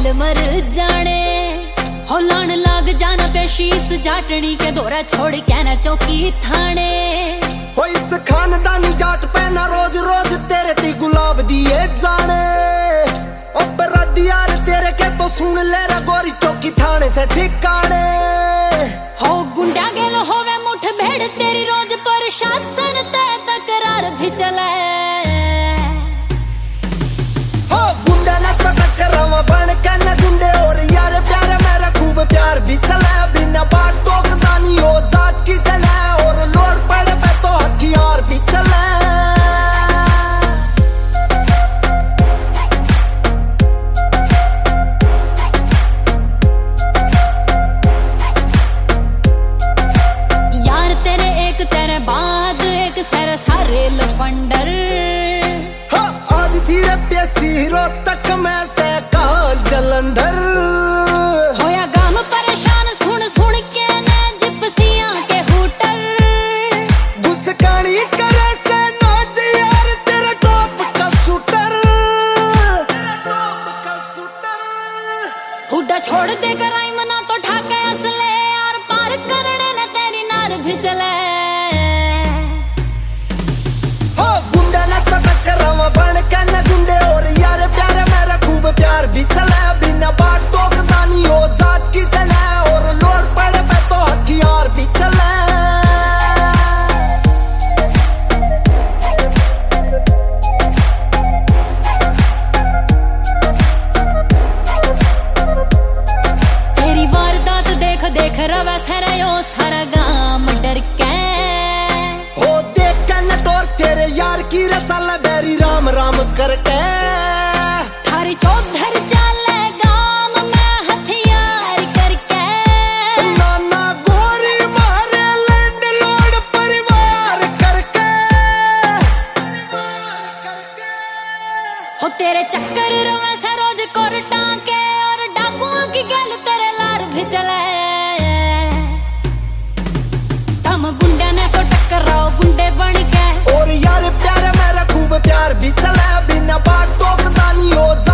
गैल मर जाने। हो लान लाग जाना पे शीस जाटनी के दौरा छोड़ के ना चौकी थाने। हो इस खानदानी जाट पे ना रोज रोज तेरे ती गुलाब दिए जाने। यार तेरे के तो सुन ले रे गोरी चौकी थाने से ठिकाने। हो गुंडा गेल होवे मुठ भेड़ तेरी रोज प्रशासन ते तकरार भी चले। हो गुंडा ना तो टकरावा बन के न गुंडे और यार प्यार मेरा खूब प्यार भी चले। बिना बात टोकदानी हो जाट की चले और लोड़ पड़े पे तो हथियार भी चले। सारे लफंडर हाँ आज धीरे पेसी रो तक मैं से काल जलंधर। होया गाम परेशान सुन सुन के ने जिप्सियां के हुटर। गुस्कानी करे से नाच यार तेरा टॉप का शूटर। हुड्डा छोड़ दे कर आई मना तो ठाके असले यार पार करने ने तेरी नार भी चले। बन के न गुंडे और यार प्यार मेरा खूब प्यार भी चले। बिना बात टोकदानी हो जाट की चले और लोड़ पड़े पे तो हथियार भी चले। तेरी वारदात देख देख रवा थरयो सारा गाम डर के। हो देख के न टोर तेरे यार की रसल बेरी राम राम करके। थारी चौधर चले गाम में हथियार करके। नाना गोरी मारे लैंड लॉर्ड परिवार करके। हो तेरे चक्कर रवे से रोज कोर्टा के और डाकुओं की गल तेरे लार भी चले। तम गुंडे ने तो टकराओ गुंडे बन के और यार प्यार मेरा खूब प्यार भी चले। बिना बात टोकदानी हो